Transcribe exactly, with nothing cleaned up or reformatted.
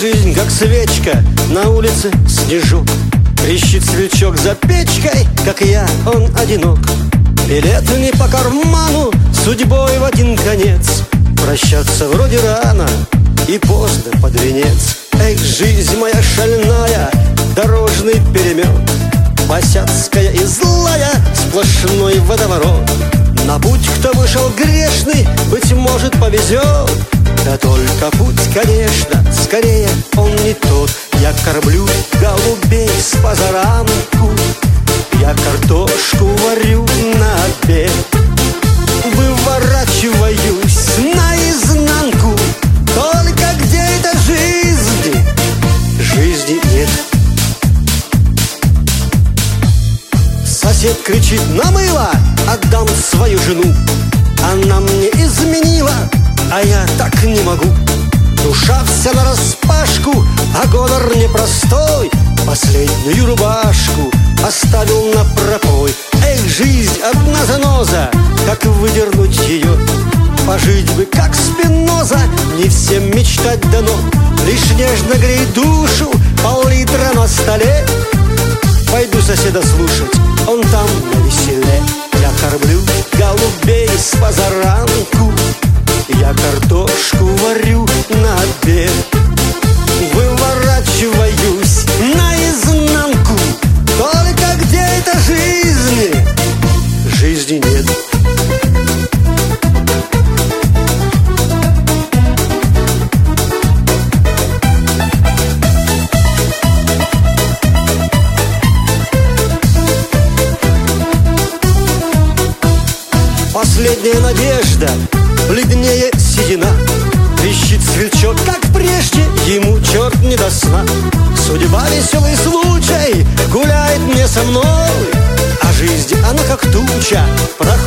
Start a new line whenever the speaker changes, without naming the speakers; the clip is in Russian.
жизнь, как свечка, на улице снежок. Трещит сверчок за печкой, как я, он одинок. Билет не по карману, судьбой в один конец. Прощаться вроде рано и поздно под венец. Эх, жизнь моя шальная, дорожный перемет, босяцкая и злая, сплошной водоворот. На путь, кто вышел грешный, быть может, повезет. Да только путь, конечно, скорее он не тот. Я кормлю голубей с позаранку, я картошку варю на обед, выворачиваюсь наизнанку. Только где эта жизнь? Жизни нет. Сосед кричит: на мыло отдам свою жену. Она мне изменила, а я так не могу. Душа вся нараспашку, а гонор непростой. Последнюю рубашку оставил на пропой. Эх, жизнь одна заноза, как выдернуть ее? Пожить бы, как Спиноза, не всем мечтать дано. Лишь нежно греет душу пол-литра на столе. Пойду соседа слушать, он там навеселе. Я кормлю голубей с позаранку, я картошку варю на обед, выворачиваюсь наизнанку. Только где эта жизнь? Жизни нет. Последняя надежда, бледнее седина. Трещит сверчок, как прежде, ему черт не до сна. Судьба, веселый случай, гуляет мне со мной, а жизнь, она как туча, проходит